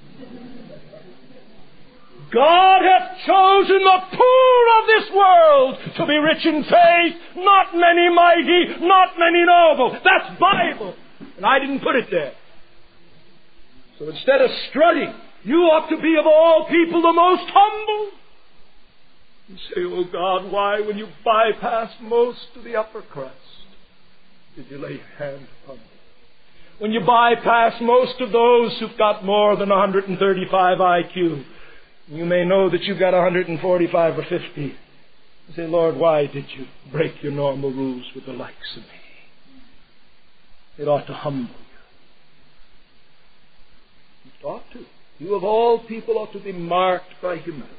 God hath chosen the poor of this world to be rich in faith, not many mighty, not many noble. That's Bible. And I didn't put it there. So instead of strutting, you ought to be of all people the most humble. You say, oh God, why, when you bypassed most of the upper crust, did you lay your hand upon them? When you bypass most of those who've got more than 135 IQ, you may know that you've got 145 or 50. You say, Lord, why did you break your normal rules with the likes of me? It ought to humble you. It ought to. You of all people ought to be marked by humility.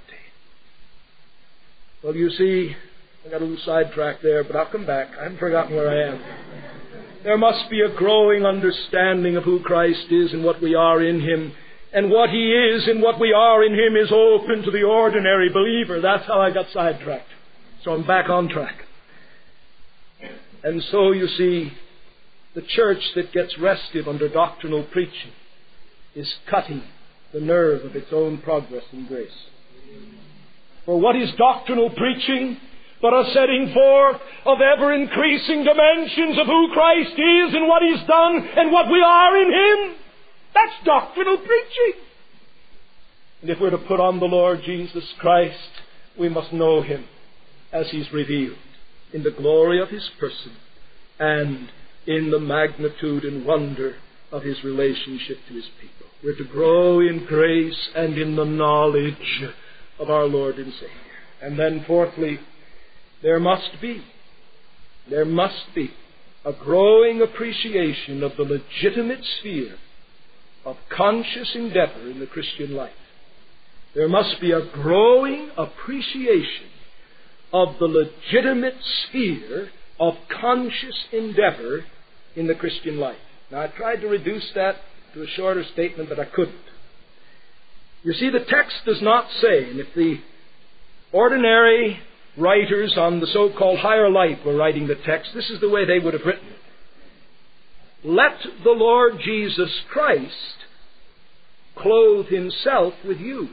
Well, you see, I got a little sidetracked there, but I'll come back. I haven't forgotten where I am. There must be a growing understanding of who Christ is and what we are in Him. And what He is and what we are in Him is open to the ordinary believer. That's how I got sidetracked. So I'm back on track. And so, you see, the church that gets restive under doctrinal preaching is cutting the nerve of its own progress in grace. For what is doctrinal preaching but a setting forth of ever-increasing dimensions of who Christ is and what He's done and what we are in Him? That's doctrinal preaching. And if we're to put on the Lord Jesus Christ, we must know Him as He's revealed in the glory of His person and in the magnitude and wonder of His relationship to His people. We're to grow in grace and in the knowledge of our Lord and Savior. And then fourthly, there must be a growing appreciation of the legitimate sphere of conscious endeavor in the Christian life. There must be a growing appreciation of the legitimate sphere of conscious endeavor in the Christian life. Now, I tried to reduce that to a shorter statement, but I couldn't. You see, the text does not say, and if the ordinary writers on the so-called higher life were writing the text, this is the way they would have written it. Let the Lord Jesus Christ clothe Himself with you.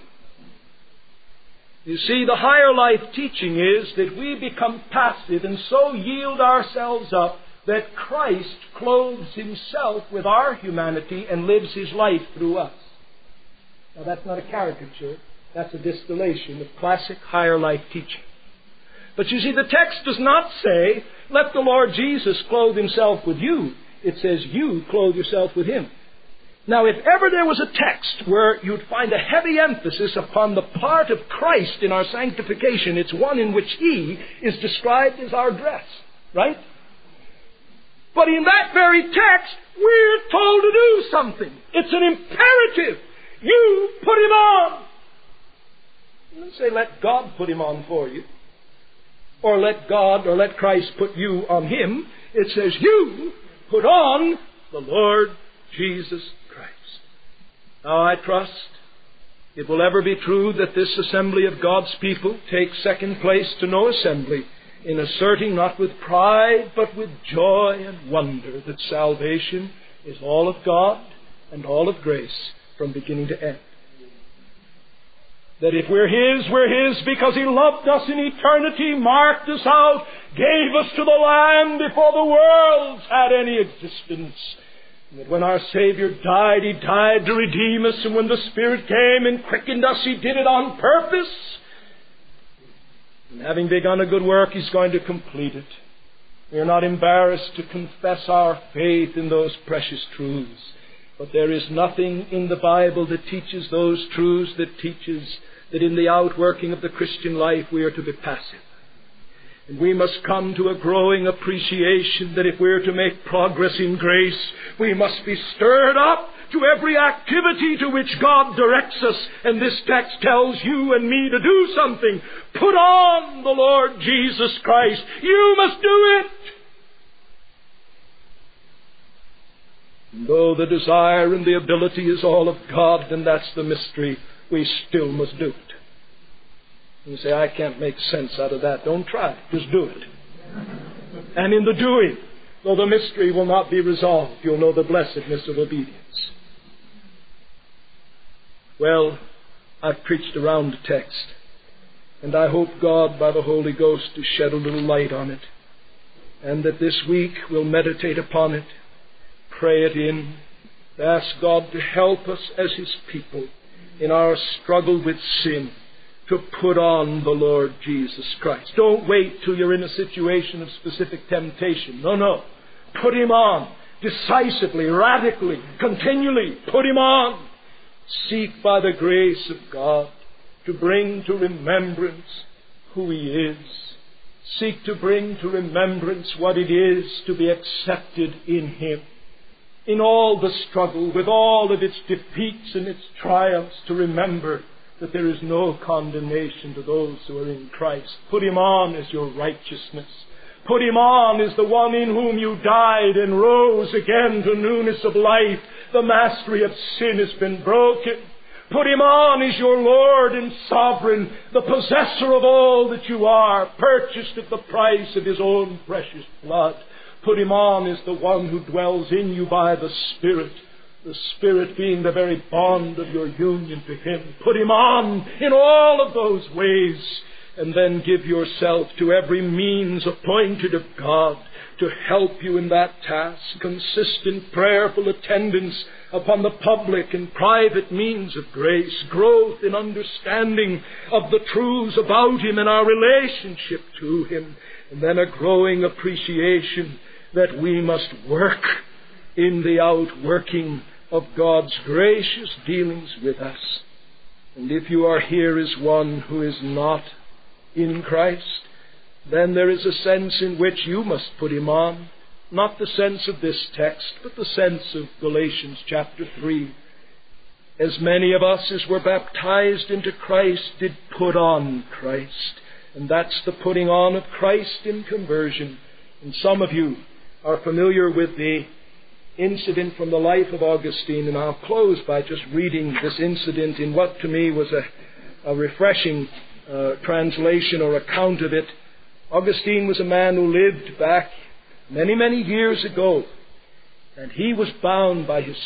You see, the higher life teaching is that we become passive and so yield ourselves up that Christ clothes Himself with our humanity and lives His life through us. Now, that's not a caricature. That's a distillation of classic higher life teaching. But you see, the text does not say, let the Lord Jesus clothe Himself with you. It says, you clothe yourself with Him. Now, if ever there was a text where you'd find a heavy emphasis upon the part of Christ in our sanctification, it's one in which He is described as our dress. Right? But in that very text, we're told to do something. It's an imperative. You put Him on. It doesn't say let God put Him on for you. Or let God or let Christ put you on Him. It says you put on the Lord Jesus Christ. Now I trust it will ever be true that this assembly of God's people takes second place to no assembly in asserting not with pride but with joy and wonder that salvation is all of God and all of grace from beginning to end. That if we're His because He loved us in eternity, marked us out, gave us to the Lamb before the worlds had any existence. And that when our Savior died, He died to redeem us, and when the Spirit came and quickened us, He did it on purpose. And having begun a good work, He's going to complete it. We are not embarrassed to confess our faith in those precious truths. But there is nothing in the Bible that teaches those truths that teaches that in the outworking of the Christian life we are to be passive. And we must come to a growing appreciation that if we're to make progress in grace, we must be stirred up to every activity to which God directs us. And this text tells you and me to do something. Put on the Lord Jesus Christ. You must do it. And though the desire and the ability is all of God, and that's the mystery, we still must do it. You say, I can't make sense out of that. Don't try. Just do it. And in the doing, though the mystery will not be resolved, you'll know the blessedness of obedience. Well, I've preached around the text, and I hope God, by the Holy Ghost, to shed a little light on it, and that this week we'll meditate upon it, pray it in, ask God to help us as His people in our struggle with sin to put on the Lord Jesus Christ. Don't wait till you're in a situation of specific temptation. No. Put Him on decisively, radically, continually. Put Him on. Seek by the grace of God to bring to remembrance who He is Seek to bring to remembrance what it is to be accepted in Him. In all the struggle, with all of its defeats and its triumphs, to remember that there is no condemnation to those who are in Christ. Put Him on as your righteousness. Put Him on as the one in whom you died and rose again to newness of life. The mastery of sin has been broken. Put Him on as your Lord and Sovereign, the possessor of all that you are, purchased at the price of His own precious blood. Put Him on as the one who dwells in you by the Spirit being the very bond of your union to Him. Put Him on in all of those ways, and then give yourself to every means appointed of God to help you in that task. Consistent prayerful attendance upon the public and private means of grace, growth in understanding of the truths about Him and our relationship to Him, and then a growing appreciation that we must work in the outworking of God's gracious dealings with us. And if you are here as one who is not in Christ, then there is a sense in which you must put Him on. Not the sense of this text, but the sense of Galatians chapter 3. As many of us as were baptized into Christ did put on Christ. And that's the putting on of Christ in conversion. And some of you are familiar with the incident from the life of Augustine, and I'll close by just reading this incident in what to me was a refreshing translation or account of it. Augustine was a man who lived back many, many years ago, and he was bound by his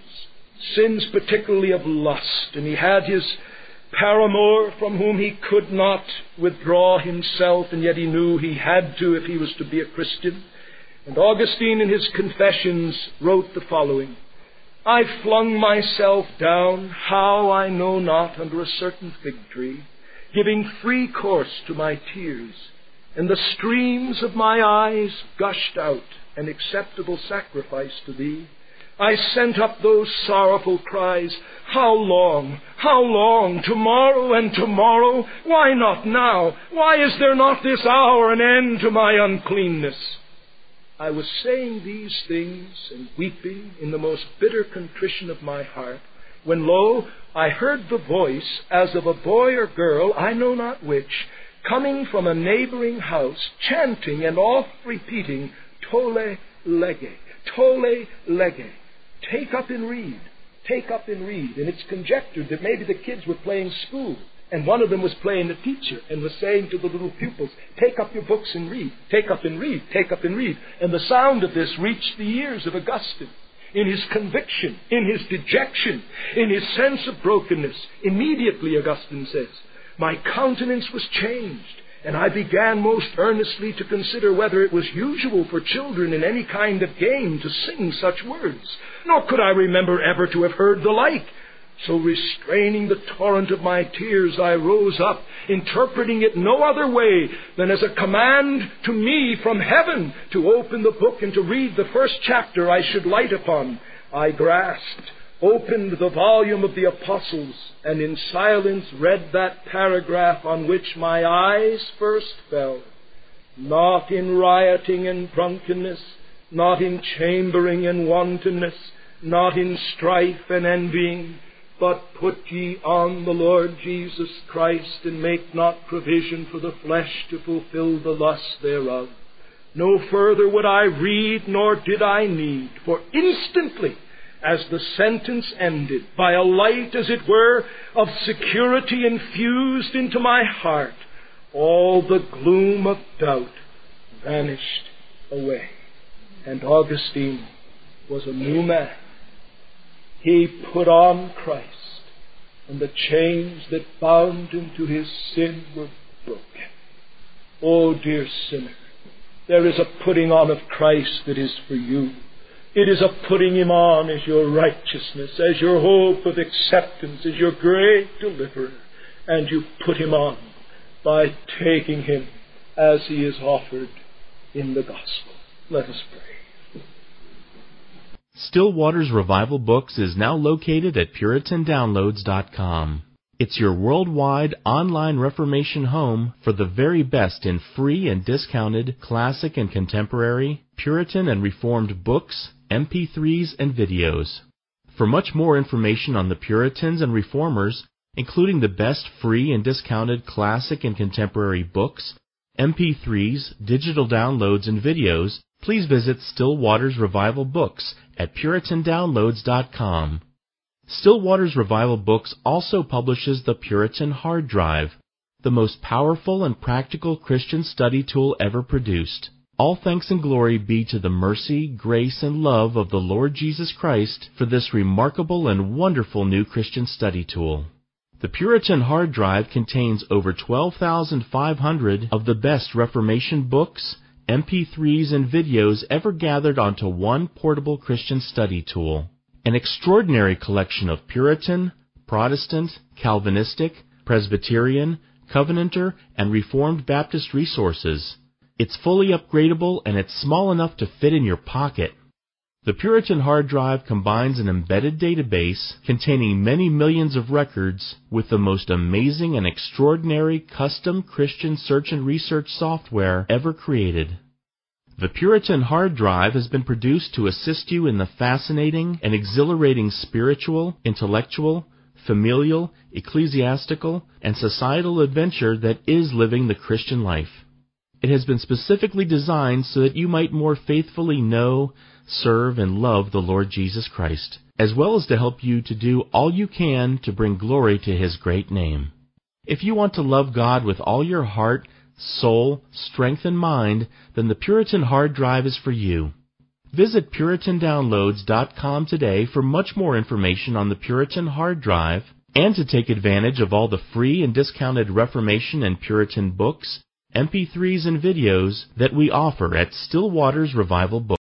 sins particularly of lust, and he had his paramour from whom he could not withdraw himself, and yet he knew he had to if he was to be a Christian. And Augustine in his Confessions wrote the following: I flung myself down, how I know not, under a certain fig tree, giving free course to my tears, and the streams of my eyes gushed out, an acceptable sacrifice to Thee. I sent up those sorrowful cries, how long, tomorrow and tomorrow? Why not now? Why is there not this hour an end to my uncleanness? I was saying these things and weeping in the most bitter contrition of my heart, when lo, I heard the voice as of a boy or girl, I know not which, coming from a neighboring house, chanting and oft repeating, Tolle lege, tolle lege. Take up and read, take up and read. And it's conjectured that maybe the kids were playing school, and one of them was playing the teacher and was saying to the little pupils, take up your books and read, take up and read, take up and read. And the sound of this reached the ears of Augustine. In his conviction, in his dejection, in his sense of brokenness, immediately, Augustine says, my countenance was changed, and I began most earnestly to consider whether it was usual for children in any kind of game to sing such words. Nor could I remember ever to have heard the like. So restraining the torrent of my tears, I rose up, interpreting it no other way than as a command to me from heaven to open the book and to read the first chapter I should light upon. I grasped, opened the volume of the Apostles, and in silence read that paragraph on which my eyes first fell. Not in rioting and drunkenness, not in chambering and wantonness, not in strife and envying, but put ye on the Lord Jesus Christ, and make not provision for the flesh to fulfill the lusts thereof. No further would I read, nor did I need, for instantly, as the sentence ended, by a light, as it were, of security infused into my heart, all the gloom of doubt vanished away. And Augustine was a new man. He put on Christ, and the chains that bound him to his sin were broken. Oh, dear sinner, there is a putting on of Christ that is for you. It is a putting Him on as your righteousness, as your hope of acceptance, as your great deliverer. And you put Him on by taking Him as He is offered in the gospel. Let us pray. Still Waters Revival Books is now located at PuritanDownloads.com. It's your worldwide online Reformation home for the very best in free and discounted classic and contemporary, Puritan and Reformed books, MP3s, and videos. For much more information on the Puritans and Reformers, including the best free and discounted classic and contemporary books, MP3s, digital downloads, and videos, please visit Still Waters Revival Books at PuritanDownloads.com. Still Waters Revival Books also publishes the Puritan Hard Drive, the most powerful and practical Christian study tool ever produced. All thanks and glory be to the mercy, grace, and love of the Lord Jesus Christ for this remarkable and wonderful new Christian study tool. The Puritan Hard Drive contains over 12,500 of the best Reformation books, MP3s, and videos ever gathered onto one portable Christian study tool. An extraordinary collection of Puritan, Protestant, Calvinistic, Presbyterian, Covenanter, and Reformed Baptist resources. It's fully upgradable and it's small enough to fit in your pocket. The Puritan Hard Drive combines an embedded database containing many millions of records with the most amazing and extraordinary custom Christian search and research software ever created. The Puritan Hard Drive has been produced to assist you in the fascinating and exhilarating spiritual, intellectual, familial, ecclesiastical, and societal adventure that is living the Christian life. It has been specifically designed so that you might more faithfully know, serve, and love the Lord Jesus Christ, as well as to help you to do all you can to bring glory to His great name. If you want to love God with all your heart, soul, strength, and mind, then the Puritan Hard Drive is for you. Visit PuritanDownloads.com today for much more information on the Puritan Hard Drive and to take advantage of all the free and discounted Reformation and Puritan books, MP3s, and videos that we offer at Still Waters Revival Books.